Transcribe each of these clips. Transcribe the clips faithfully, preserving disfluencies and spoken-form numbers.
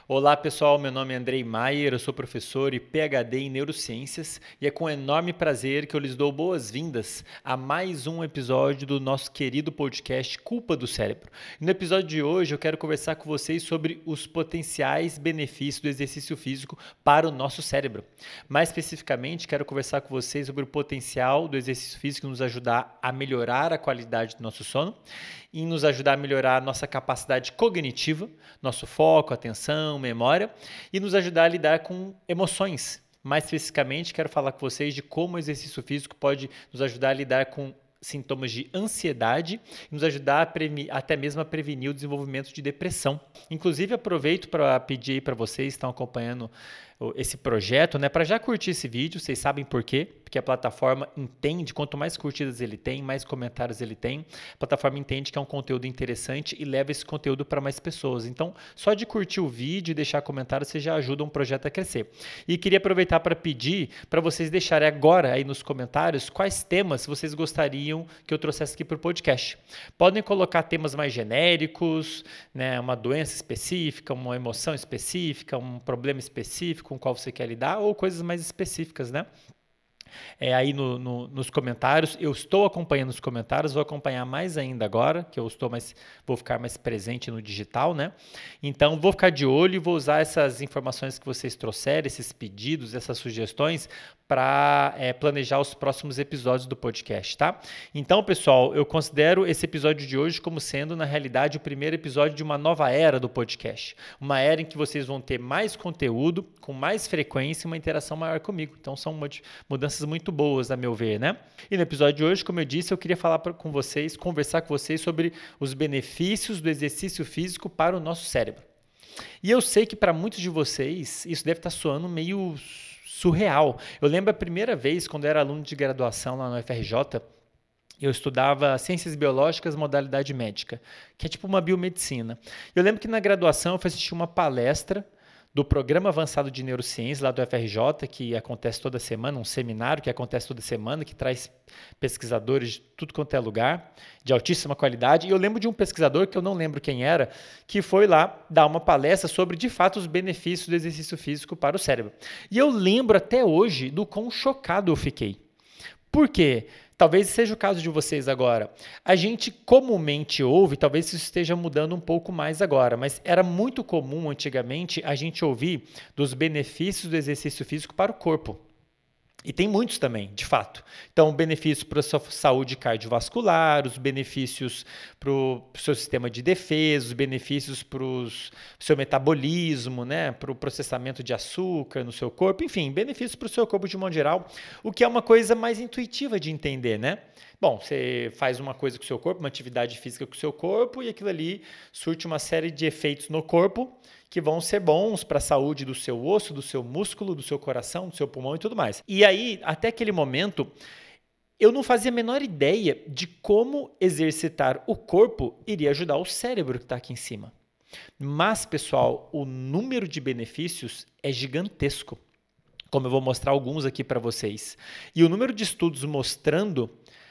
Olá pessoal, meu nome é Andrei Maier, eu sou professor e P H D em Neurociências e é com enorme prazer que eu lhes dou boas-vindas a mais um episódio do nosso querido podcast Culpa do Cérebro. E no episódio de hoje eu quero conversar com vocês sobre os potenciais benefícios do exercício físico para o nosso cérebro. Mais especificamente, quero conversar com vocês sobre o potencial do exercício físico nos ajudar a melhorar a qualidade do nosso sono e nos ajudar a melhorar a nossa capacidade cognitiva, nosso foco, atenção, memória, e nos ajudar a lidar com emoções. Mais especificamente, quero falar com vocês de como o exercício físico pode nos ajudar a lidar com sintomas de ansiedade e nos ajudar a prevenir, até mesmo a prevenir o desenvolvimento de depressão. Inclusive, aproveito para pedir aí para vocês que estão acompanhando esse projeto, né, para já curtir esse vídeo. Vocês sabem por quê? Porque a plataforma entende, quanto mais curtidas ele tem, mais comentários ele tem, a plataforma entende que é um conteúdo interessante e leva esse conteúdo para mais pessoas. Então, só de curtir o vídeo e deixar comentário, você já ajuda um projeto a crescer. E queria aproveitar para pedir para vocês deixarem agora aí nos comentários quais temas vocês gostariam que eu trouxesse aqui para o podcast. Podem colocar temas mais genéricos, né, uma doença específica, uma emoção específica, um problema específico com o qual você quer lidar, ou coisas mais específicas, né? É, aí no, no, nos comentários, eu estou acompanhando os comentários, vou acompanhar mais ainda agora, que eu estou mais, vou ficar mais presente no digital, né? Então, vou ficar de olho e vou usar essas informações que vocês trouxeram, esses pedidos, essas sugestões, para é, planejar os próximos episódios do podcast, tá? Então, pessoal, eu considero esse episódio de hoje como sendo, na realidade, o primeiro episódio de uma nova era do podcast. Uma era em que vocês vão ter mais conteúdo, com mais frequência e uma interação maior comigo. Então, são mudanças muito boas, a meu ver, né? E no episódio de hoje, como eu disse, eu queria falar pra, com vocês, conversar com vocês sobre os benefícios do exercício físico para o nosso cérebro. E eu sei que para muitos de vocês, isso deve estar soando meio surreal. Eu lembro a primeira vez, quando eu era aluno de graduação lá no F R J, eu estudava Ciências Biológicas, modalidade médica, que é tipo uma biomedicina. Eu lembro que na graduação eu fui assistir uma palestra do Programa Avançado de Neurociência, lá do F R J, que acontece toda semana, um seminário que acontece toda semana, que traz pesquisadores de tudo quanto é lugar, de altíssima qualidade. E eu lembro de um pesquisador, que eu não lembro quem era, que foi lá dar uma palestra sobre, de fato, os benefícios do exercício físico para o cérebro. E eu lembro até hoje do quão chocado eu fiquei. Por quê? Talvez seja o caso de vocês agora. A gente comumente ouve, talvez isso esteja mudando um pouco mais agora, mas era muito comum antigamente a gente ouvir dos benefícios do exercício físico para o corpo. E tem muitos também, de fato. Então, benefícios para a sua saúde cardiovascular, os benefícios para o seu sistema de defesa, os benefícios para o seu metabolismo, né? Para o processamento de açúcar no seu corpo, enfim, benefícios para o seu corpo de modo geral, o que é uma coisa mais intuitiva de entender, né? Bom, você faz uma coisa com o seu corpo, uma atividade física com o seu corpo, e aquilo ali surte uma série de efeitos no corpo que vão ser bons para a saúde do seu osso, do seu músculo, do seu coração, do seu pulmão e tudo mais. E aí, até aquele momento, eu não fazia a menor ideia de como exercitar o corpo iria ajudar o cérebro que está aqui em cima. Mas, pessoal, o número de benefícios é gigantesco, como eu vou mostrar alguns aqui para vocês. E o número de estudos mostrando,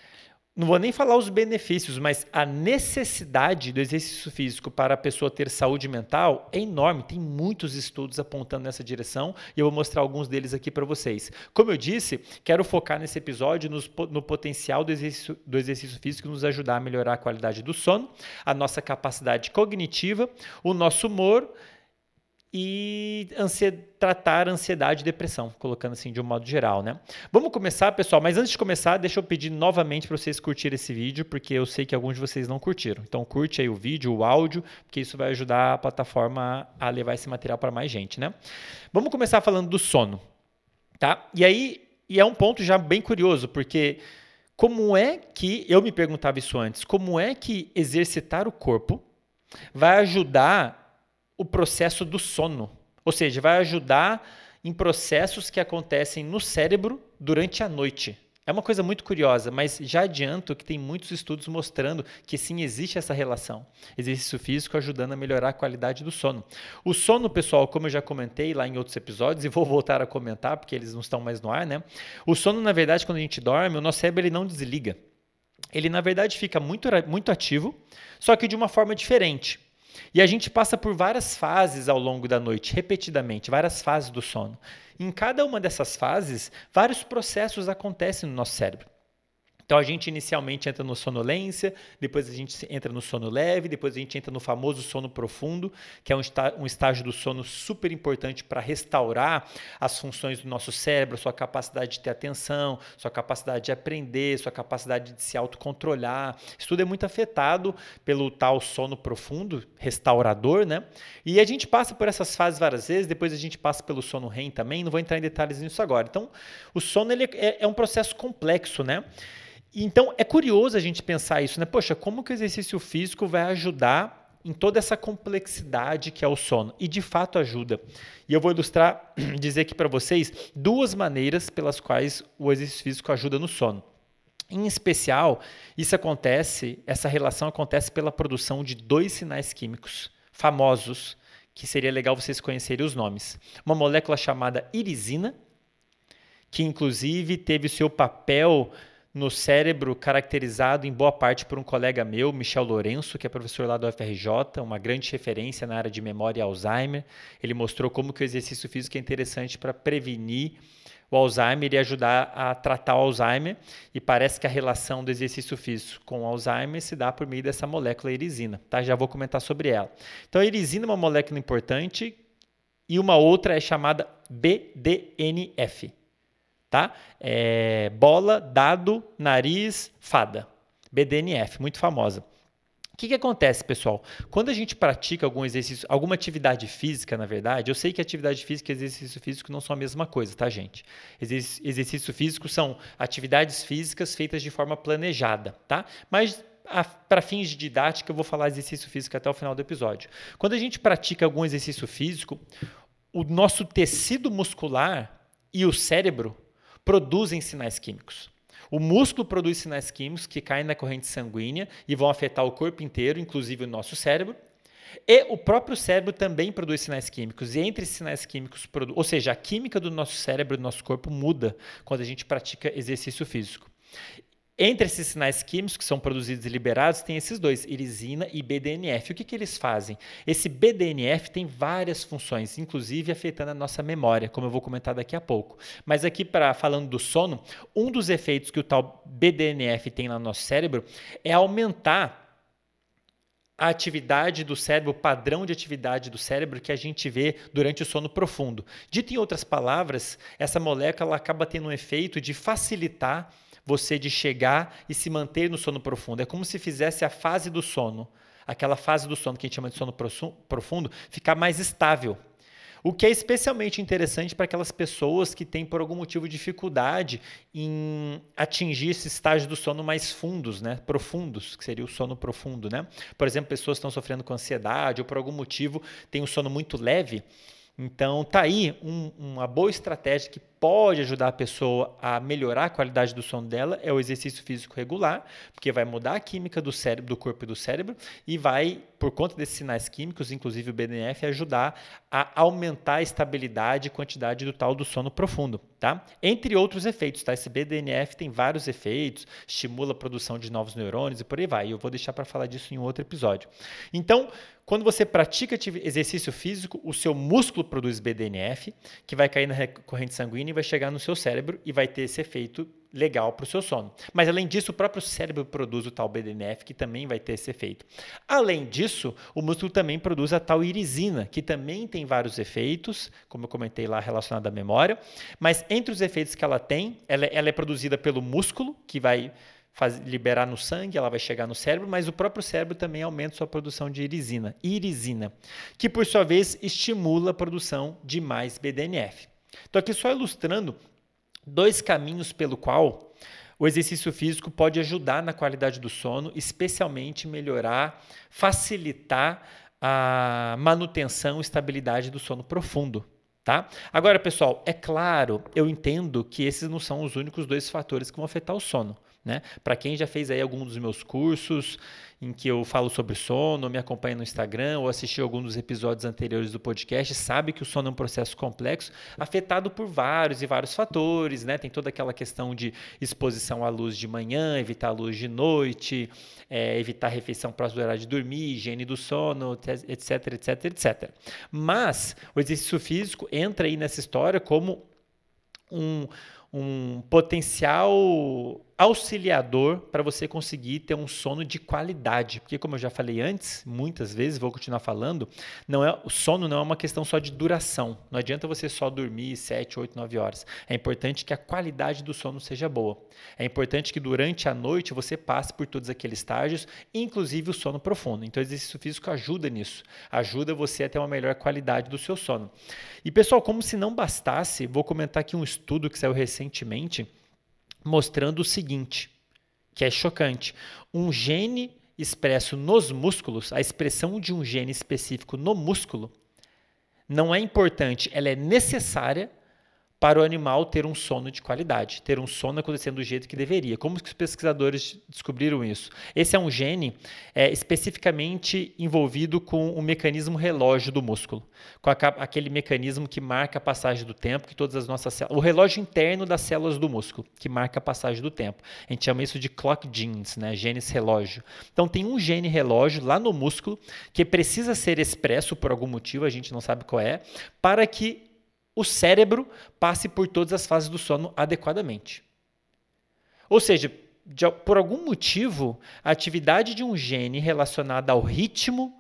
não vou nem falar os benefícios, mas a necessidade do exercício físico para a pessoa ter saúde mental é enorme. Tem muitos estudos apontando nessa direção e eu vou mostrar alguns deles aqui para vocês. Como eu disse, quero focar nesse episódio nos, no potencial do exercício, do exercício físico nos ajudar a melhorar a qualidade do sono, a nossa capacidade cognitiva, o nosso humor e ansiedade, tratar ansiedade e depressão, colocando assim de um modo geral, né? Vamos começar, pessoal, mas antes de começar, deixa eu pedir novamente para vocês curtirem esse vídeo, porque eu sei que alguns de vocês não curtiram. Então curte aí o vídeo, o áudio, porque isso vai ajudar a plataforma a levar esse material para mais gente, né? Vamos começar falando do sono, tá? E aí, e é um ponto já bem curioso, porque como é que, eu me perguntava isso antes, como é que exercitar o corpo vai ajudar o processo do sono, ou seja, vai ajudar em processos que acontecem no cérebro durante a noite. É uma coisa muito curiosa, mas já adianto que tem muitos estudos mostrando que sim, existe essa relação. Exercício físico ajudando a melhorar a qualidade do sono. O sono, pessoal, como eu já comentei lá em outros episódios, e vou voltar a comentar porque eles não estão mais no ar, né? O sono, na verdade, quando a gente dorme, o nosso cérebro ele não desliga. Ele, na verdade, fica muito, muito ativo, só que de uma forma diferente. E a gente passa por várias fases ao longo da noite, repetidamente, várias fases do sono. Em cada uma dessas fases, vários processos acontecem no nosso cérebro. Então a gente inicialmente entra no sonolência, depois a gente entra no sono leve, depois a gente entra no famoso sono profundo, que é um, está, um estágio do sono super importante para restaurar as funções do nosso cérebro, sua capacidade de ter atenção, sua capacidade de aprender, sua capacidade de se autocontrolar. Isso tudo é muito afetado pelo tal sono profundo, restaurador, né? E a gente passa por essas fases várias vezes, depois a gente passa pelo sono R E M também, não vou entrar em detalhes nisso agora. Então, o sono ele é, é um processo complexo, né? Então, é curioso a gente pensar isso, né? Poxa, como que o exercício físico vai ajudar em toda essa complexidade que é o sono? E, de fato, ajuda. E eu vou ilustrar, dizer aqui para vocês, duas maneiras pelas quais o exercício físico ajuda no sono. Em especial, isso acontece, essa relação acontece pela produção de dois sinais químicos famosos, que seria legal vocês conhecerem os nomes. Uma molécula chamada irisina, que, inclusive, teve o seu papel no cérebro caracterizado em boa parte por um colega meu, Michel Lourenço, que é professor lá do U F R J, uma grande referência na área de memória e Alzheimer. Ele mostrou como que o exercício físico é interessante para prevenir o Alzheimer e ajudar a tratar o Alzheimer. E parece que a relação do exercício físico com o Alzheimer se dá por meio dessa molécula irisina. Tá? Já vou comentar sobre ela. Então, a irisina é uma molécula importante e uma outra é chamada B D N F. Tá? É bola, dado, nariz, fada. B D N F, muito famosa. O que, que acontece, pessoal? Quando a gente pratica algum exercício, alguma atividade física, na verdade, eu sei que atividade física e exercício físico não são a mesma coisa, tá, gente? Exerc- exercício físico são atividades físicas feitas de forma planejada, tá? Mas para fins de didática, eu vou falar exercício físico até o final do episódio. Quando a gente pratica algum exercício físico, o nosso tecido muscular e o cérebro produzem sinais químicos. O músculo produz sinais químicos que caem na corrente sanguínea e vão afetar o corpo inteiro, inclusive o nosso cérebro. E o próprio cérebro também produz sinais químicos. E entre esses sinais químicos, ou seja, a química do nosso cérebro e do nosso corpo muda quando a gente pratica exercício físico. Entre esses sinais químicos que são produzidos e liberados, tem esses dois, irisina e B D N F. O que, que eles fazem? Esse B D N F tem várias funções, inclusive afetando a nossa memória, como eu vou comentar daqui a pouco. Mas aqui, pra, falando do sono, um dos efeitos que o tal B D N F tem no nosso cérebro é aumentar a atividade do cérebro, o padrão de atividade do cérebro que a gente vê durante o sono profundo. Dito em outras palavras, essa molécula acaba tendo um efeito de facilitar você de chegar e se manter no sono profundo. É como se fizesse a fase do sono, aquela fase do sono que a gente chama de sono profundo, ficar mais estável. O que é especialmente interessante para aquelas pessoas que têm, por algum motivo, dificuldade em atingir esse estágio do sono mais fundos, né? Profundos, que seria o sono profundo, né? Por exemplo, pessoas que estão sofrendo com ansiedade ou por algum motivo têm um sono muito leve. Então, tá aí um, uma boa estratégia que pode ajudar a pessoa a melhorar a qualidade do sono dela, é o exercício físico regular, porque vai mudar a química do cérebro, do corpo e do cérebro, e vai, por conta desses sinais químicos, inclusive o B D N F, ajudar a aumentar a estabilidade e quantidade do tal do sono profundo, tá? Entre outros efeitos, tá? Esse B D N F tem vários efeitos, estimula a produção de novos neurônios e por aí vai. Eu vou deixar para falar disso em um outro episódio. Então, quando você pratica exercício físico, o seu músculo produz B D N F, que vai cair na corrente sanguínea e vai chegar no seu cérebro e vai ter esse efeito legal para o seu sono. Mas, além disso, o próprio cérebro produz o tal B D N F, que também vai ter esse efeito. Além disso, o músculo também produz a tal irisina, que também tem vários efeitos, como eu comentei lá, relacionado à memória. Mas, entre os efeitos que ela tem, ela, ela é produzida pelo músculo, que vai Faz, liberar no sangue, ela vai chegar no cérebro, mas o próprio cérebro também aumenta sua produção de irisina, irisina, que por sua vez estimula a produção de mais B D N F. Então aqui só ilustrando dois caminhos pelo qual o exercício físico pode ajudar na qualidade do sono, especialmente melhorar, facilitar a manutenção e estabilidade do sono profundo. Tá? Agora, pessoal, é claro, eu entendo que esses não são os únicos dois fatores que vão afetar o sono. né? Para quem já fez aí algum dos meus cursos em que eu falo sobre sono, me acompanha no Instagram ou assistiu algum dos episódios anteriores do podcast, sabe que o sono é um processo complexo, afetado por vários e vários fatores, né? Tem toda aquela questão de exposição à luz de manhã, evitar a luz de noite, é, evitar a refeição próximo do horário de dormir, higiene do sono, etc, etc, etcétera. Mas o exercício físico entra aí nessa história como um, um potencial auxiliador para você conseguir ter um sono de qualidade, porque como eu já falei antes, muitas vezes, vou continuar falando, não é, o sono não é uma questão só de duração, não adianta você só dormir sete, oito, nove horas, é importante que a qualidade do sono seja boa, é importante que durante a noite você passe por todos aqueles estágios, inclusive o sono profundo, então o exercício físico ajuda nisso, ajuda você a ter uma melhor qualidade do seu sono. E pessoal, como se não bastasse, vou comentar aqui um estudo que saiu recentemente, mostrando o seguinte, que é chocante. Um gene expresso nos músculos, a expressão de um gene específico no músculo, não é importante, ela é necessária para o animal ter um sono de qualidade, ter um sono acontecendo do jeito que deveria. Como que os pesquisadores descobriram isso? Esse é um gene é, especificamente envolvido com o mecanismo relógio do músculo, com a, aquele mecanismo que marca a passagem do tempo, que todas as nossas células, o relógio interno das células do músculo, que marca a passagem do tempo. A gente chama isso de clock genes, né? Genes relógio. Então tem um gene relógio lá no músculo que precisa ser expresso por algum motivo, a gente não sabe qual é, para que o cérebro passe por todas as fases do sono adequadamente. Ou seja, de, por algum motivo, a atividade de um gene relacionada ao ritmo,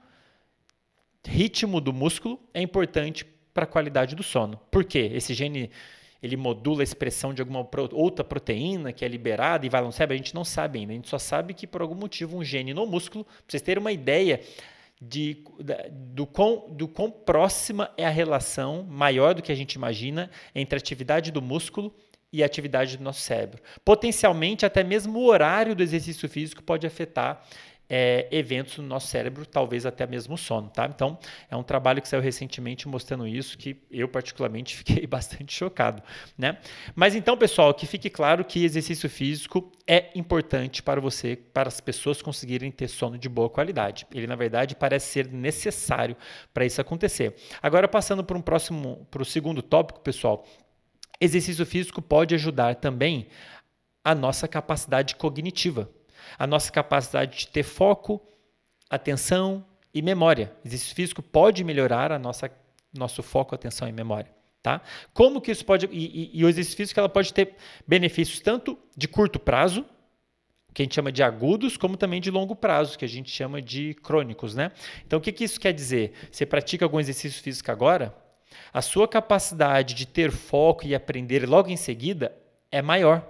ritmo do músculo é importante para a qualidade do sono. Por quê? Esse gene ele modula a expressão de alguma outra proteína que é liberada e vai lá no cérebro? A gente não sabe ainda. A gente só sabe que por algum motivo um gene no músculo, para vocês terem uma ideia, De, do, quão, do quão próxima é a relação, maior do que a gente imagina, entre a atividade do músculo e a atividade do nosso cérebro. Potencialmente, até mesmo o horário do exercício físico pode afetar é, eventos no nosso cérebro, talvez até mesmo o sono. Tá? Então, é um trabalho que saiu recentemente mostrando isso, que eu particularmente fiquei bastante chocado. Né? Mas então, pessoal, que fique claro que exercício físico é importante para você, para as pessoas conseguirem ter sono de boa qualidade. Ele, na verdade, parece ser necessário para isso acontecer. Agora, passando para um próximo, para o segundo tópico, pessoal, exercício físico pode ajudar também a nossa capacidade cognitiva, a nossa capacidade de ter foco, atenção e memória. Exercício físico pode melhorar a nossa, nosso foco, atenção e memória. Tá? Como que isso pode... E, e, e o exercício físico ela pode ter benefícios tanto de curto prazo, que a gente chama de agudos, como também de longo prazo, que a gente chama de crônicos. Né? Então, o que, que isso quer dizer? Você pratica algum exercício físico agora, a sua capacidade de ter foco e aprender logo em seguida é maior.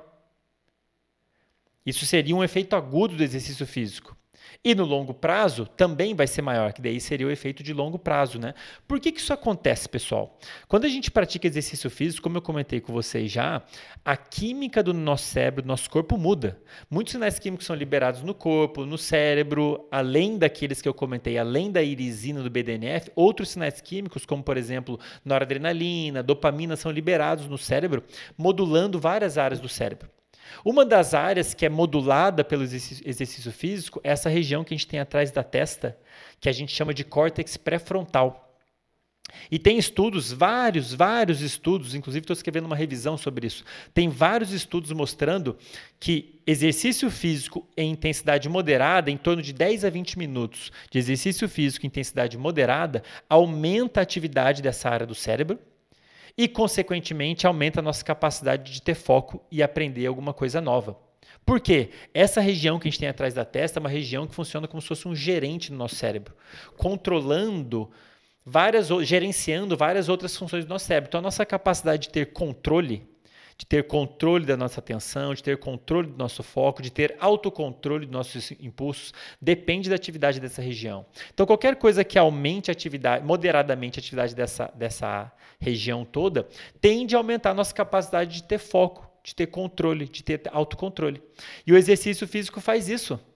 Isso seria um efeito agudo do exercício físico. E no longo prazo também vai ser maior, que daí seria o efeito de longo prazo. Né? Por que, que isso acontece, pessoal? Quando a gente pratica exercício físico, como eu comentei com vocês já, a química do nosso cérebro, do nosso corpo muda. Muitos sinais químicos são liberados no corpo, no cérebro, além daqueles que eu comentei, além da irisina do B D N F, outros sinais químicos, como por exemplo, noradrenalina, dopamina, são liberados no cérebro, modulando várias áreas do cérebro. Uma das áreas que é modulada pelo exercício físico é essa região que a gente tem atrás da testa, que a gente chama de córtex pré-frontal. E tem estudos, vários, vários estudos, inclusive estou escrevendo uma revisão sobre isso, tem vários estudos mostrando que exercício físico em intensidade moderada, em torno de dez a vinte minutos de exercício físico em intensidade moderada, aumenta a atividade dessa área do cérebro, e, consequentemente, aumenta a nossa capacidade de ter foco e aprender alguma coisa nova. Por quê? Essa região que a gente tem atrás da testa é uma região que funciona como se fosse um gerente no nosso cérebro, controlando, várias, gerenciando várias outras funções do nosso cérebro. Então, a nossa capacidade de ter controle, de ter controle da nossa atenção, de ter controle do nosso foco, de ter autocontrole dos nossos impulsos, depende da atividade dessa região. Então, qualquer coisa que aumente a atividade, moderadamente a atividade dessa, dessa região toda, tende a aumentar a nossa capacidade de ter foco, de ter controle, de ter autocontrole. E o exercício físico faz isso.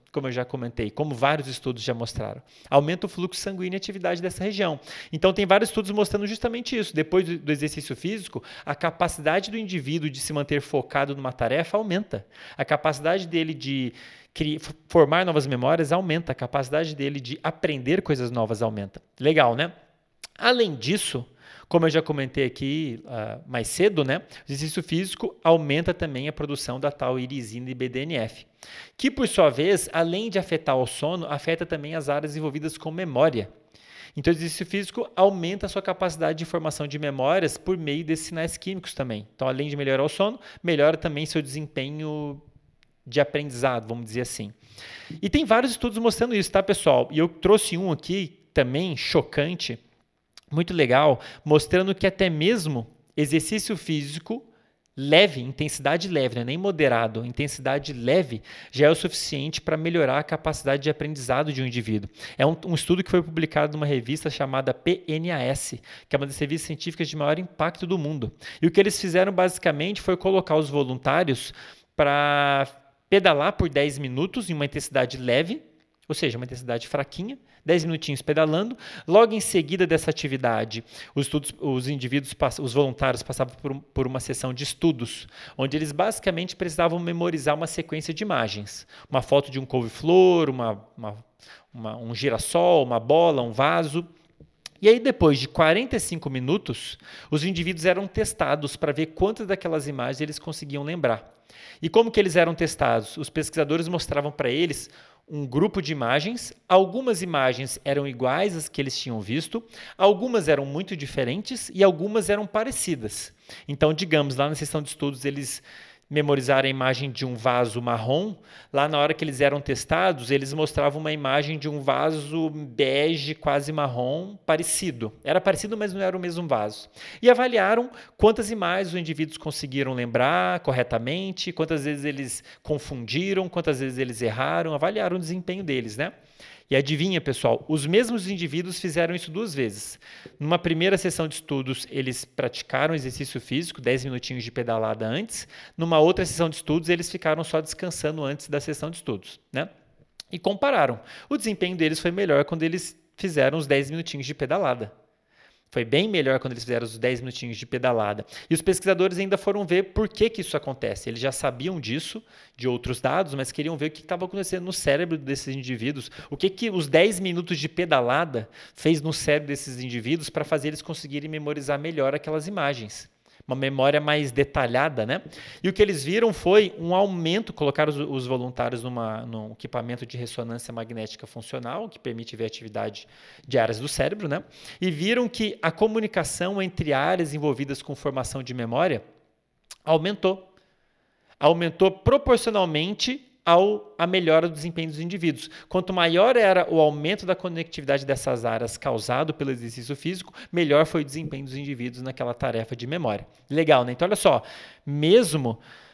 como eu já comentei, como vários estudos já mostraram. Aumenta o fluxo sanguíneo e atividade dessa região. Então, tem vários estudos mostrando justamente isso. Depois do, do exercício físico, a capacidade do indivíduo de se manter focado numa tarefa aumenta. A capacidade dele de criar, formar novas memórias aumenta. A capacidade dele de aprender coisas novas aumenta. Legal, né? Além disso, como eu já comentei aqui uh, mais cedo, né, o exercício físico aumenta também a produção da tal irisina e B D N F, que, por sua vez, além de afetar o sono, afeta também as áreas envolvidas com memória. Então, o exercício físico aumenta a sua capacidade de formação de memórias por meio desses sinais químicos também. Então, além de melhorar o sono, melhora também seu desempenho de aprendizado, vamos dizer assim. E tem vários estudos mostrando isso, tá, pessoal? E eu trouxe um aqui também chocante, muito legal, mostrando que até mesmo exercício físico leve, intensidade leve, não é nem moderado, intensidade leve, já é o suficiente para melhorar a capacidade de aprendizado de um indivíduo. É um, um estudo que foi publicado numa revista chamada P N A S, que é uma das revistas científicas de maior impacto do mundo. E o que eles fizeram basicamente foi colocar os voluntários para pedalar por dez minutos em uma intensidade leve, ou seja, uma intensidade fraquinha, dez minutinhos pedalando. Logo em seguida dessa atividade, os, estudos, os indivíduos, os voluntários passavam por, um, por uma sessão de estudos, onde eles basicamente precisavam memorizar uma sequência de imagens. Uma foto de um couve-flor, uma, uma, uma, um girassol, uma bola, um vaso. E aí, depois de quarenta e cinco minutos, os indivíduos eram testados para ver quantas daquelas imagens eles conseguiam lembrar. E como que eles eram testados? Os pesquisadores mostravam para eles um grupo de imagens, algumas imagens eram iguais às que eles tinham visto, algumas eram muito diferentes e algumas eram parecidas. Então, digamos, lá na sessão de estudos, eles memorizaram a imagem de um vaso marrom. Lá, na hora que eles eram testados, eles mostravam uma imagem de um vaso bege, quase marrom, parecido. Era parecido, mas não era o mesmo vaso. E avaliaram quantas imagens os indivíduos conseguiram lembrar corretamente, quantas vezes eles confundiram, quantas vezes eles erraram, avaliaram o desempenho deles, né? E adivinha, pessoal, os mesmos indivíduos fizeram isso duas vezes. Numa primeira sessão de estudos, eles praticaram exercício físico, dez minutinhos de pedalada antes. Numa outra sessão de estudos, eles ficaram só descansando antes da sessão de estudos, né? E compararam. O desempenho deles foi melhor quando eles fizeram os dez minutinhos de pedalada. Foi bem melhor quando eles fizeram os dez minutinhos de pedalada. E os pesquisadores ainda foram ver por que, que isso acontece. Eles já sabiam disso, de outros dados, mas queriam ver o que estava acontecendo no cérebro desses indivíduos. O que, que os dez minutos de pedalada fez no cérebro desses indivíduos para fazer eles conseguirem memorizar melhor aquelas imagens. Uma memória mais detalhada, né? E o que eles viram foi um aumento, colocaram os, os voluntários numa, num equipamento de ressonância magnética funcional, que permite ver a atividade de áreas do cérebro, né? E viram que a comunicação entre áreas envolvidas com formação de memória aumentou. Aumentou proporcionalmente ao, a melhora do desempenho dos indivíduos. Quanto maior era o aumento da conectividade dessas áreas causado pelo exercício físico, melhor foi o desempenho dos indivíduos naquela tarefa de memória. Legal, né? Então, olha só, mesmo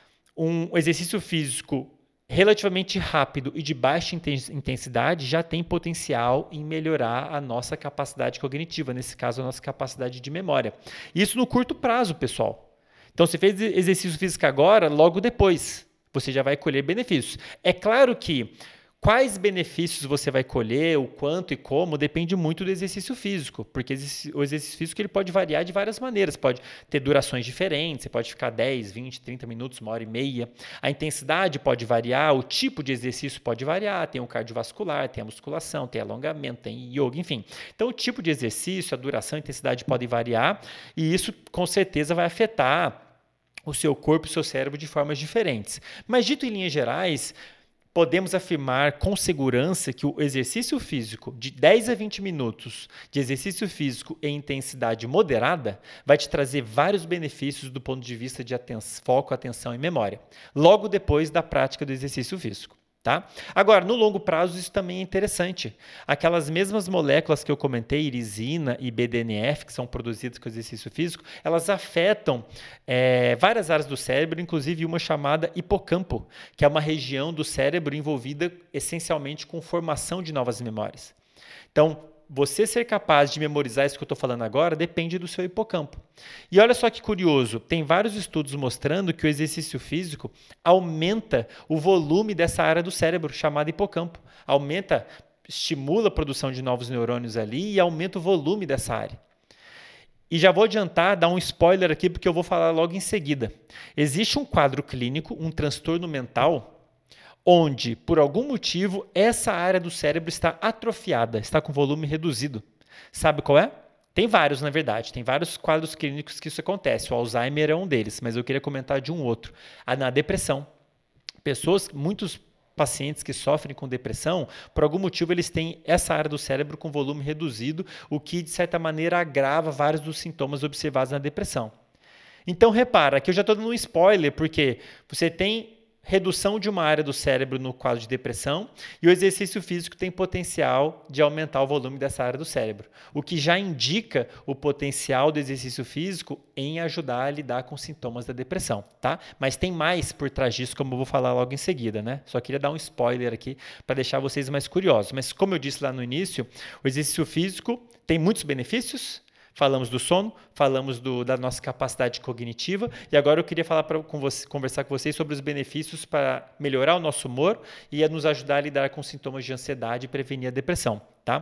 um exercício físico relativamente rápido e de baixa intensidade já tem potencial em melhorar a nossa capacidade cognitiva, nesse caso, a nossa capacidade de memória. Isso no curto prazo, pessoal. Então, você fez exercício físico agora, logo depois você já vai colher benefícios. É claro que quais benefícios você vai colher, o quanto e como, depende muito do exercício físico, porque o exercício físico ele pode variar de várias maneiras, pode ter durações diferentes, você pode ficar dez, vinte, trinta minutos, uma hora e meia. A intensidade pode variar, o tipo de exercício pode variar, tem o cardiovascular, tem a musculação, tem alongamento, tem yoga, enfim. Então, o tipo de exercício, a duração, a intensidade podem variar e isso, com certeza, vai afetar o seu corpo e o seu cérebro de formas diferentes. Mas, dito em linhas gerais, podemos afirmar com segurança que o exercício físico de dez a vinte minutos de exercício físico em intensidade moderada vai te trazer vários benefícios do ponto de vista de aten- foco, atenção e memória, logo depois da prática do exercício físico. Tá? Agora, no longo prazo, isso também é interessante. Aquelas mesmas moléculas que eu comentei, irisina e B D N F, que são produzidas com exercício físico, elas afetam é, várias áreas do cérebro, inclusive uma chamada hipocampo, que é uma região do cérebro envolvida essencialmente com formação de novas memórias. Então, você ser capaz de memorizar isso que eu estou falando agora depende do seu hipocampo. E olha só que curioso, tem vários estudos mostrando que o exercício físico aumenta o volume dessa área do cérebro, chamada hipocampo. Aumenta, estimula a produção de novos neurônios ali e aumenta o volume dessa área. E já vou adiantar, dar um spoiler aqui, porque eu vou falar logo em seguida. Existe um quadro clínico, um transtorno mental, onde, por algum motivo, essa área do cérebro está atrofiada, está com volume reduzido. Sabe qual é? Tem vários, na verdade. Tem vários quadros clínicos que isso acontece. O Alzheimer é um deles, mas eu queria comentar de um outro. A na depressão. Pessoas, muitos pacientes que sofrem com depressão, por algum motivo eles têm essa área do cérebro com volume reduzido, o que, de certa maneira, agrava vários dos sintomas observados na depressão. Então, repara, aqui eu já estou dando um spoiler, porque você tem redução de uma área do cérebro no quadro de depressão e o exercício físico tem potencial de aumentar o volume dessa área do cérebro, o que já indica o potencial do exercício físico em ajudar a lidar com sintomas da depressão, tá? Mas tem mais por trás disso, como eu vou falar logo em seguida, né? Só queria dar um spoiler aqui para deixar vocês mais curiosos. Mas como eu disse lá no início, o exercício físico tem muitos benefícios. Falamos do sono, falamos do, da nossa capacidade cognitiva e agora eu queria falar pra, com você, conversar com vocês sobre os benefícios para melhorar o nosso humor e a nos ajudar a lidar com sintomas de ansiedade e prevenir a depressão, tá?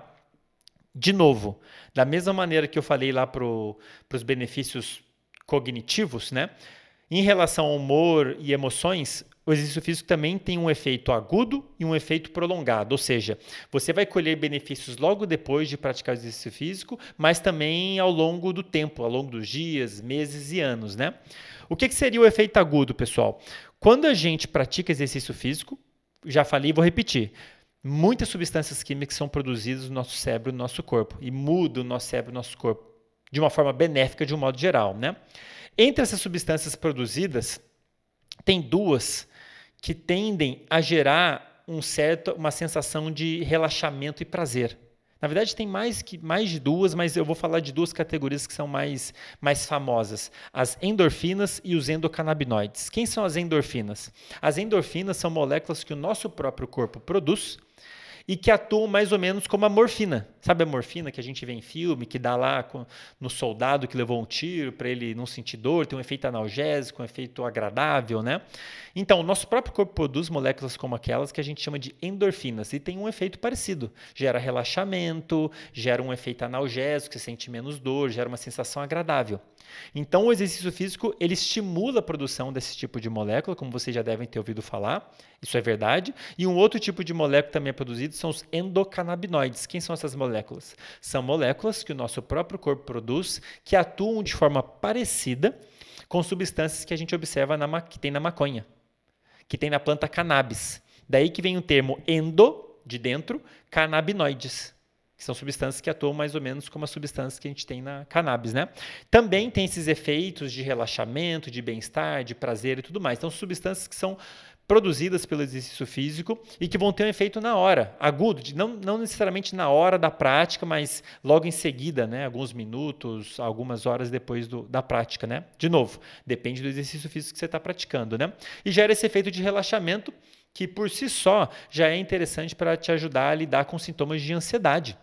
De novo, da mesma maneira que eu falei lá para os benefícios cognitivos, né? Em relação ao humor e emoções, o exercício físico também tem um efeito agudo e um efeito prolongado, ou seja, você vai colher benefícios logo depois de praticar o exercício físico, mas também ao longo do tempo, ao longo dos dias, meses e anos, né? O que, que seria o efeito agudo, pessoal? Quando a gente pratica exercício físico, já falei e vou repetir, muitas substâncias químicas são produzidas no nosso cérebro, no nosso corpo, e mudam o nosso cérebro, o nosso corpo, de uma forma benéfica, de um modo geral, né? Entre essas substâncias produzidas, tem duas que tendem a gerar um certo, uma sensação de relaxamento e prazer. Na verdade, tem mais, que, mais de duas, mas eu vou falar de duas categorias que são mais, mais famosas. As endorfinas e os endocannabinoides. Quem são as endorfinas? As endorfinas são moléculas que o nosso próprio corpo produz e que atuam mais ou menos como a morfina. Sabe a morfina que a gente vê em filme, que dá lá no soldado que levou um tiro para ele não sentir dor, tem um efeito analgésico, um efeito agradável, né? Então, o nosso próprio corpo produz moléculas como aquelas que a gente chama de endorfinas e tem um efeito parecido. Gera relaxamento, gera um efeito analgésico, você sente menos dor, gera uma sensação agradável. Então, o exercício físico, ele estimula a produção desse tipo de molécula, como vocês já devem ter ouvido falar, isso é verdade. E um outro tipo de molécula também é produzido são os endocannabinoides. Quem são essas moléculas? São moléculas que o nosso próprio corpo produz, que atuam de forma parecida com substâncias que a gente observa na, que tem na maconha, que tem na planta cannabis. Daí que vem o termo endo, de dentro, cannabinoides, que são substâncias que atuam mais ou menos como as substâncias que a gente tem na cannabis, né? Também tem esses efeitos de relaxamento, de bem-estar, de prazer e tudo mais. Então, substâncias que são produzidas pelo exercício físico e que vão ter um efeito na hora, agudo, de, não, não necessariamente na hora da prática, mas logo em seguida, né? Alguns minutos, algumas horas depois do, da prática, né? De novo, depende do exercício físico que você está praticando, né? E gera esse efeito de relaxamento que por si só já é interessante para te ajudar a lidar com sintomas de ansiedade.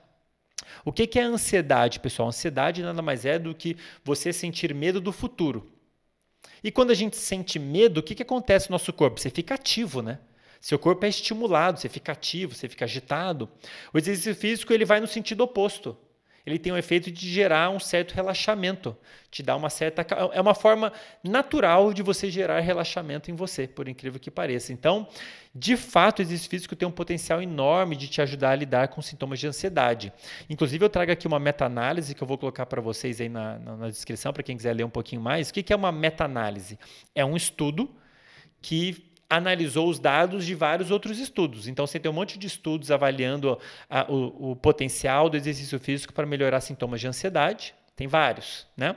O que é a ansiedade, pessoal? A ansiedade nada mais é do que você sentir medo do futuro. E quando a gente sente medo, o que, que acontece no nosso corpo? Você fica ativo, né? Seu corpo é estimulado, você fica ativo, você fica agitado. O exercício físico ele vai no sentido oposto. Ele tem o efeito de gerar um certo relaxamento, te dá uma certa... É uma forma natural de você gerar relaxamento em você, por incrível que pareça. Então, de fato, o exercício físico tem um potencial enorme de te ajudar a lidar com sintomas de ansiedade. Inclusive, eu trago aqui uma meta-análise que eu vou colocar para vocês aí na, na, na descrição, para quem quiser ler um pouquinho mais. O que, que é uma meta-análise? É um estudo que analisou os dados de vários outros estudos. Então, você tem um monte de estudos avaliando a, o, o potencial do exercício físico para melhorar sintomas de ansiedade. Tem vários, né?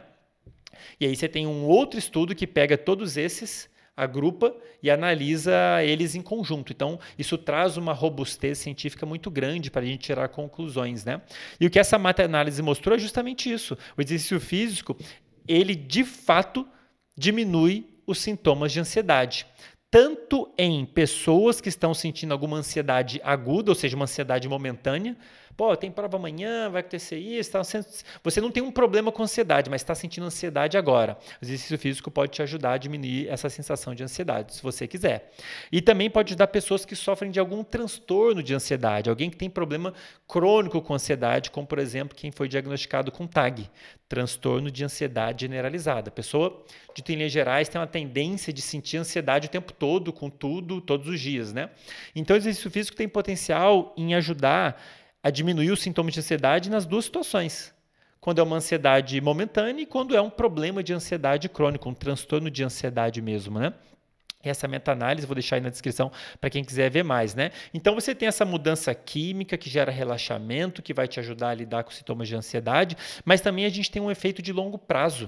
E aí você tem um outro estudo que pega todos esses, agrupa e analisa eles em conjunto. Então, isso traz uma robustez científica muito grande para a gente tirar conclusões, né? E o que essa meta-análise mostrou é justamente isso. O exercício físico, ele de fato diminui os sintomas de ansiedade. Tanto em pessoas que estão sentindo alguma ansiedade aguda, ou seja, uma ansiedade momentânea, Pô, tem prova amanhã, vai acontecer isso. Tá sendo... Você não tem um problema com ansiedade, mas está sentindo ansiedade agora. O exercício físico pode te ajudar a diminuir essa sensação de ansiedade, se você quiser. E também pode ajudar pessoas que sofrem de algum transtorno de ansiedade, alguém que tem problema crônico com ansiedade, como, por exemplo, quem foi diagnosticado com T A G, transtorno de ansiedade generalizada. A pessoa, dito em linhas gerais, tem uma tendência de sentir ansiedade o tempo todo, com tudo, todos os dias, né? Então, o exercício físico tem potencial em ajudar a diminuir os sintomas de ansiedade nas duas situações. Quando é uma ansiedade momentânea e quando é um problema de ansiedade crônico, um transtorno de ansiedade mesmo, né? Essa meta-análise, vou deixar aí na descrição para quem quiser ver mais, né? Então, você tem essa mudança química que gera relaxamento, que vai te ajudar a lidar com sintomas de ansiedade, mas também a gente tem um efeito de longo prazo,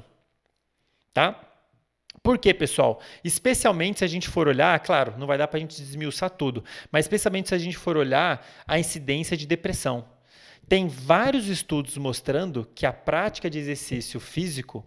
tá? Por quê, pessoal? Especialmente se a gente for olhar, claro, não vai dar para a gente desmiuçar tudo, mas especialmente se a gente for olhar a incidência de depressão. Tem vários estudos mostrando que a prática de exercício físico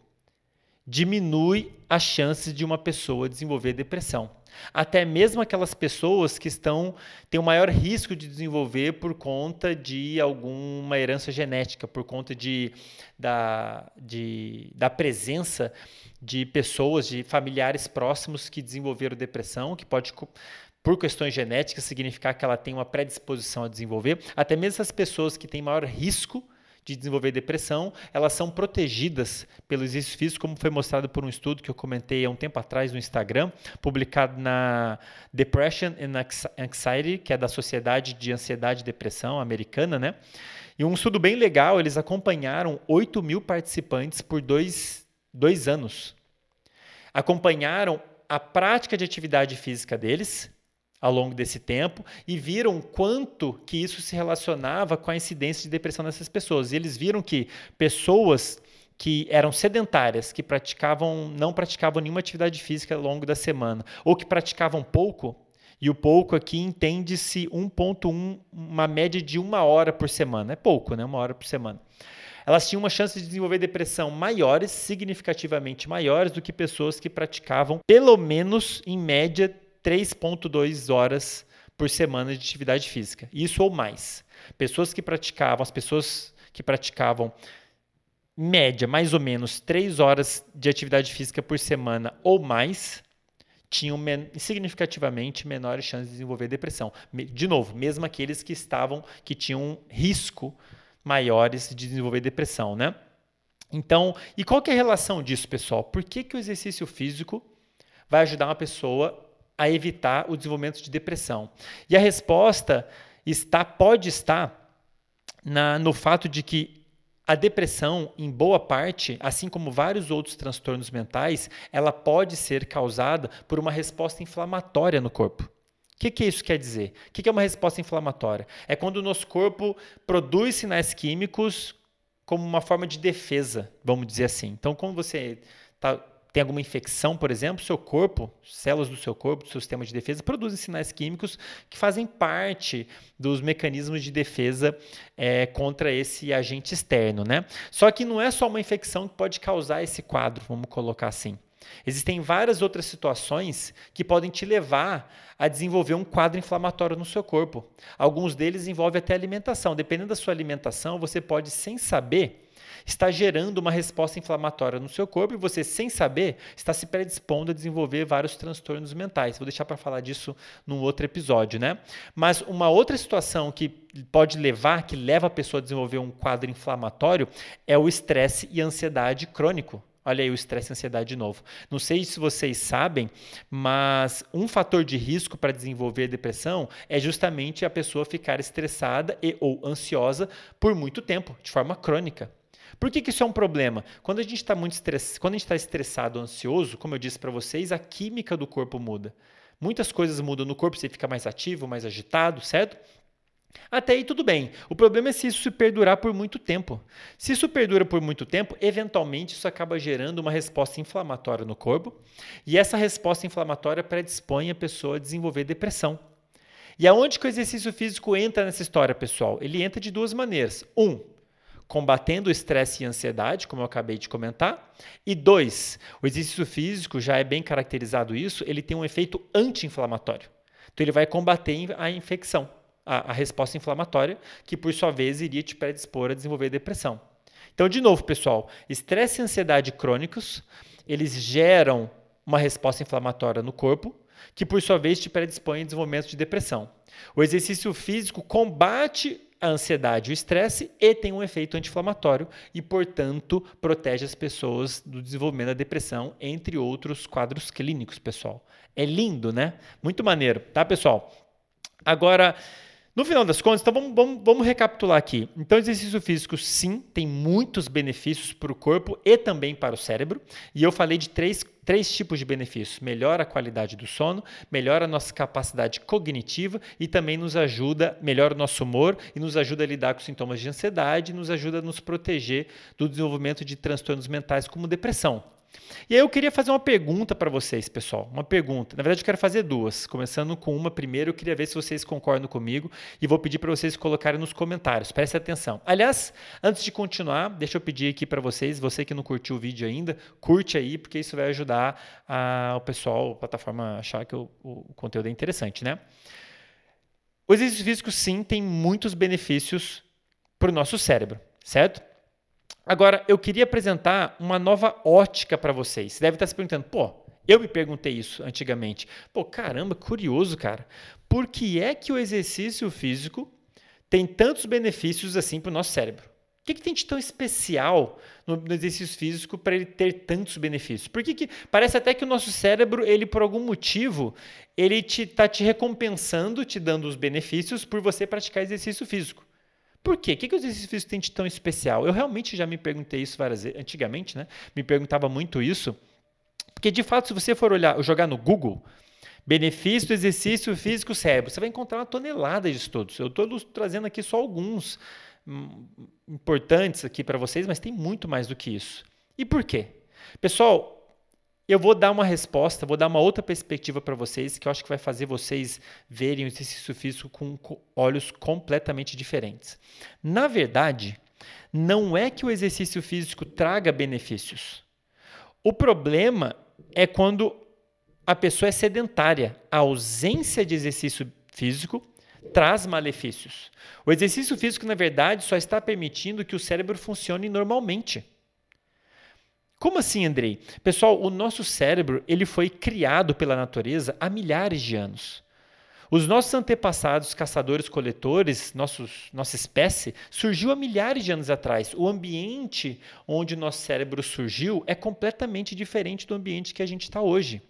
diminui as chances de uma pessoa desenvolver depressão. Até mesmo aquelas pessoas que estão têm o maior risco de desenvolver por conta de alguma herança genética, por conta de, da, de, da presença de pessoas, de familiares próximos que desenvolveram depressão, que pode, por questões genéticas, significar que ela tem uma predisposição a desenvolver. Até mesmo essas pessoas que têm maior risco de desenvolver depressão, elas são protegidas pelo exercício físico, como foi mostrado por um estudo que eu comentei há um tempo atrás no Instagram, publicado na Depression and Anxiety, que é da Sociedade de Ansiedade e Depressão americana, né? E um estudo bem legal, eles acompanharam oito mil participantes por dois, dois anos. Acompanharam a prática de atividade física deles ao longo desse tempo e viram quanto que isso se relacionava com a incidência de depressão nessas pessoas. E eles viram que pessoas que eram sedentárias, que praticavam, não praticavam nenhuma atividade física ao longo da semana, ou que praticavam pouco, e o pouco aqui entende-se um ponto um, uma média de uma hora por semana. É pouco, né? Uma hora por semana. Elas tinham uma chance de desenvolver depressão maiores, significativamente maiores, do que pessoas que praticavam pelo menos, em média, três vírgula dois horas por semana de atividade física. Isso ou mais. Pessoas que praticavam, as pessoas que praticavam média, mais ou menos, três horas de atividade física por semana ou mais, tinham men- significativamente menores chances de desenvolver depressão. De novo, mesmo aqueles que estavam, que tinham risco maiores de desenvolver depressão, né? Então, e qual que é a relação disso, pessoal? Por que que o exercício físico vai ajudar uma pessoa a evitar o desenvolvimento de depressão? E a resposta está, pode estar na, no fato de que a depressão, em boa parte, assim como vários outros transtornos mentais, ela pode ser causada por uma resposta inflamatória no corpo. O que, que isso quer dizer? O que, que é uma resposta inflamatória? É quando o nosso corpo produz sinais químicos como uma forma de defesa, vamos dizer assim. Então, quando você está tem alguma infecção, por exemplo, seu corpo, células do seu corpo, do seu sistema de defesa, produzem sinais químicos que fazem parte dos mecanismos de defesa é, contra esse agente externo, né? Só que não é só uma infecção que pode causar esse quadro, vamos colocar assim. Existem várias outras situações que podem te levar a desenvolver um quadro inflamatório no seu corpo. Alguns deles envolvem até alimentação. Dependendo da sua alimentação, você pode, sem saber, está gerando uma resposta inflamatória no seu corpo e você, sem saber, está se predispondo a desenvolver vários transtornos mentais. Vou deixar para falar disso num outro episódio, né? Mas uma outra situação que pode levar, que leva a pessoa a desenvolver um quadro inflamatório é o estresse e ansiedade crônico. Olha aí o estresse e ansiedade de novo. Não sei se vocês sabem, mas um fator de risco para desenvolver depressão é justamente a pessoa ficar estressada e ou ansiosa por muito tempo, de forma crônica. Por que que isso é um problema? Quando a gente está muito estress... quando a gente está estressado ou ansioso, como eu disse para vocês, a química do corpo muda. Muitas coisas mudam no corpo, você fica mais ativo, mais agitado, certo? Até aí tudo bem. O problema é se isso perdurar por muito tempo. Se isso perdura por muito tempo, eventualmente isso acaba gerando uma resposta inflamatória no corpo, e essa resposta inflamatória predispõe a pessoa a desenvolver depressão. E aonde que o exercício físico entra nessa história, pessoal? Ele entra de duas maneiras. Um, combatendo o estresse e a ansiedade, como eu acabei de comentar. E dois, o exercício físico, já é bem caracterizado isso, ele tem um efeito anti-inflamatório. Então ele vai combater a infecção, a, a resposta inflamatória, que por sua vez iria te predispor a desenvolver depressão. Então, de novo, pessoal, estresse e ansiedade crônicos, eles geram uma resposta inflamatória no corpo, que por sua vez te predispõe ao desenvolvimento de depressão. O exercício físico combate a ansiedade e o estresse e tem um efeito anti-inflamatório e, portanto, protege as pessoas do desenvolvimento da depressão, entre outros quadros clínicos, pessoal. É lindo, né? Muito maneiro, tá, pessoal? Agora, no final das contas, então vamos, vamos, vamos recapitular aqui. Então, o exercício físico, sim, tem muitos benefícios para o corpo e também para o cérebro. E eu falei de três, três tipos de benefícios. Melhora a qualidade do sono, melhora a nossa capacidade cognitiva e também nos ajuda, melhora o nosso humor e nos ajuda a lidar com sintomas de ansiedade e nos ajuda a nos proteger do desenvolvimento de transtornos mentais como depressão. E aí eu queria fazer uma pergunta para vocês, pessoal. Uma pergunta. Na verdade, eu quero fazer duas. Começando com uma primeiro, eu queria ver se vocês concordam comigo e vou pedir para vocês colocarem nos comentários. Prestem atenção. Aliás, antes de continuar, deixa eu pedir aqui para vocês, você que não curtiu o vídeo ainda, curte aí, porque isso vai ajudar a, o pessoal, a plataforma, a achar que o, o conteúdo é interessante, né? O exercício físico, sim, tem muitos benefícios para o nosso cérebro, certo? Agora, eu queria apresentar uma nova ótica para vocês. Você deve estar se perguntando, pô, eu me perguntei isso antigamente. Pô, caramba, curioso, cara. Por que é que o exercício físico tem tantos benefícios assim para o nosso cérebro? O que, que tem de tão especial no, no exercício físico para ele ter tantos benefícios? Por que, que parece até que o nosso cérebro, ele por algum motivo, ele está te, te recompensando, te dando os benefícios por você praticar exercício físico? Por quê? O que, que o exercício físico tem de tão especial? Eu realmente já me perguntei isso várias vezes, antigamente, né? Me perguntava muito isso. Porque, de fato, se você for olhar, jogar no Google, benefício do exercício físico cérebro, você vai encontrar uma tonelada de estudos. Eu estou trazendo aqui só alguns hum, importantes aqui para vocês, mas tem muito mais do que isso. E por quê? Pessoal, eu vou dar uma resposta, vou dar uma outra perspectiva para vocês, que eu acho que vai fazer vocês verem o exercício físico com olhos completamente diferentes. Na verdade, não é que o exercício físico traga benefícios. O problema é quando a pessoa é sedentária. A ausência de exercício físico traz malefícios. O exercício físico, na verdade, só está permitindo que o cérebro funcione normalmente. Como assim, Andrei? Pessoal, o nosso cérebro ele foi criado pela natureza há milhares de anos. Os nossos antepassados, caçadores-coletores, nossos, nossa espécie, surgiu há milhares de anos atrás. O ambiente onde o nosso cérebro surgiu é completamente diferente do ambiente que a gente está hoje.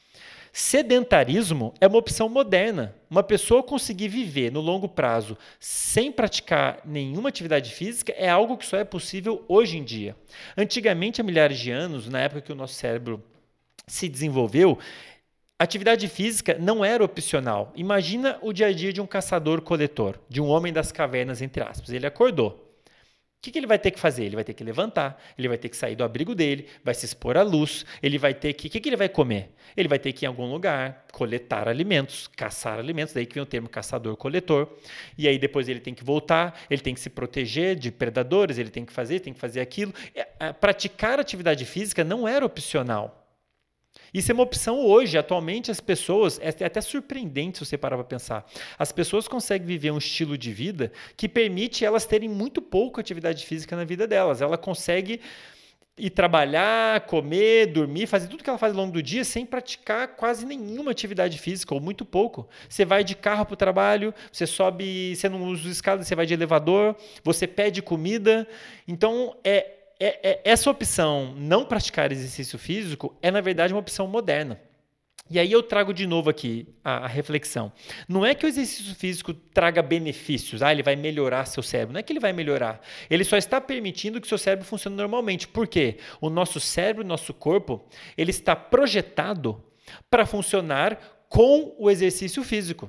Sedentarismo é uma opção moderna. Uma pessoa conseguir viver no longo prazo sem praticar nenhuma atividade física é algo que só é possível hoje em dia. Antigamente, há milhares de anos, na época que o nosso cérebro se desenvolveu, atividade física não era opcional. Imagina o dia a dia de um caçador-coletor, de um homem das cavernas, entre aspas. Ele acordou. O que, que ele vai ter que fazer? Ele vai ter que levantar, ele vai ter que sair do abrigo dele, vai se expor à luz, ele vai ter que... O que, que ele vai comer? Ele vai ter que ir em algum lugar, coletar alimentos, caçar alimentos, daí que vem o termo caçador-coletor. E aí depois ele tem que voltar, ele tem que se proteger de predadores, ele tem que fazer, tem que fazer aquilo. Praticar atividade física não era opcional. Isso é uma opção hoje. Atualmente as pessoas, é até surpreendente se você parar para pensar, as pessoas conseguem viver um estilo de vida que permite elas terem muito pouco atividade física na vida delas. Ela consegue ir trabalhar, comer, dormir, fazer tudo que ela faz ao longo do dia sem praticar quase nenhuma atividade física, ou muito pouco. Você vai de carro para o trabalho, você sobe, você não usa escada, você vai de elevador, você pede comida. Então, é É, é, essa opção, não praticar exercício físico, é, na verdade, uma opção moderna. E aí eu trago de novo aqui a, a reflexão. Não é que o exercício físico traga benefícios, ah, ele vai melhorar seu cérebro. Não é que ele vai melhorar. Ele só está permitindo que seu cérebro funcione normalmente. Por quê? O nosso cérebro, o nosso corpo, ele está projetado para funcionar com o exercício físico.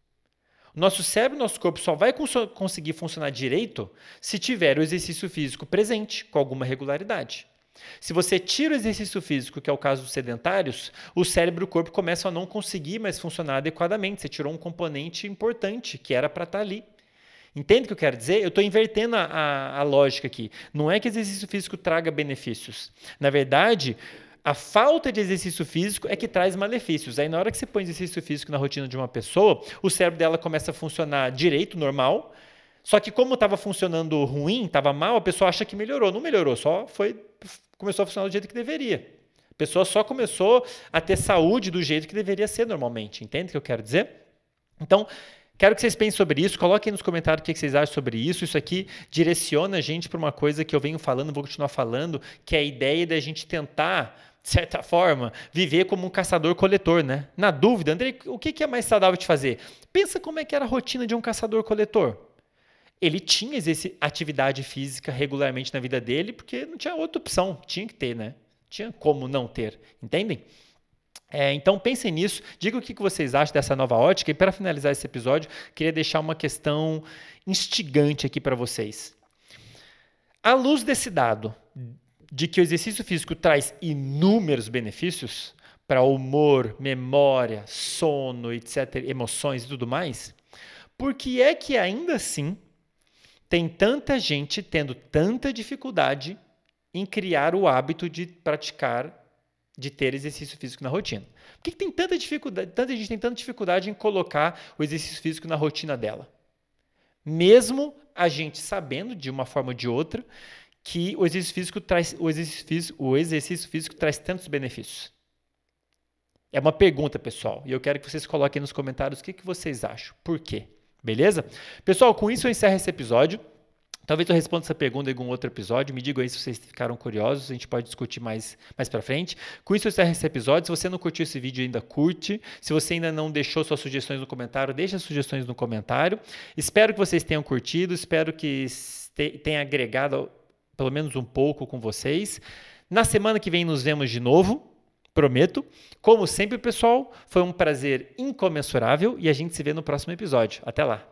O nosso cérebro, nosso corpo só vai cons- conseguir funcionar direito se tiver o exercício físico presente, com alguma regularidade. Se você tira o exercício físico, que é o caso dos sedentários, o cérebro e o corpo começam a não conseguir mais funcionar adequadamente. Você tirou um componente importante que era para estar ali. Entende o que eu quero dizer? Eu estou invertendo a, a, a lógica aqui. Não é que exercício físico traga benefícios. Na verdade, A falta de exercício físico é que traz malefícios. Aí na hora que você põe exercício físico na rotina de uma pessoa, o cérebro dela começa a funcionar direito, normal, só que como estava funcionando ruim, estava mal, a pessoa acha que melhorou. Não melhorou, só foi, começou a funcionar do jeito que deveria. A pessoa só começou a ter saúde do jeito que deveria ser normalmente. Entende o que eu quero dizer? Então, quero que vocês pensem sobre isso, coloquem nos comentários o que vocês acham sobre isso. Isso aqui direciona a gente para uma coisa que eu venho falando, vou continuar falando, que é a ideia da gente tentar, de certa forma, viver como um caçador-coletor, né? Na dúvida, Andrei, o que é mais saudável de fazer? Pensa como é que era a rotina de um caçador-coletor. Ele tinha atividade física regularmente na vida dele, porque não tinha outra opção, tinha que ter, né? Tinha como não ter, entendem? É, então pensem nisso, digam o que vocês acham dessa nova ótica e para finalizar esse episódio, queria deixar uma questão instigante aqui para vocês. À luz desse dado de que o exercício físico traz inúmeros benefícios para humor, memória, sono, etcétera, emoções e tudo mais, por que é que ainda assim tem tanta gente tendo tanta dificuldade em criar o hábito de praticar, de ter exercício físico na rotina? Por que tem tanta dificuldade, tanta gente tem tanta dificuldade em colocar o exercício físico na rotina dela? Mesmo a gente sabendo, de uma forma ou de outra, que o exercício físico traz, o exercício físico, o exercício físico traz tantos benefícios. É uma pergunta, pessoal, e eu quero que vocês coloquem nos comentários o que, que vocês acham. Por quê? Beleza? Pessoal, com isso eu encerro esse episódio. Talvez eu responda essa pergunta em algum outro episódio. Me digam aí se vocês ficaram curiosos. A gente pode discutir mais, mais pra frente. Com isso eu encerro esse episódio. Se você não curtiu esse vídeo ainda, curte. Se você ainda não deixou suas sugestões no comentário, deixe as sugestões no comentário. Espero que vocês tenham curtido. Espero que tenha agregado pelo menos um pouco com vocês. Na semana que vem nos vemos de novo. Prometo. Como sempre, pessoal, foi um prazer incomensurável e a gente se vê no próximo episódio. Até lá!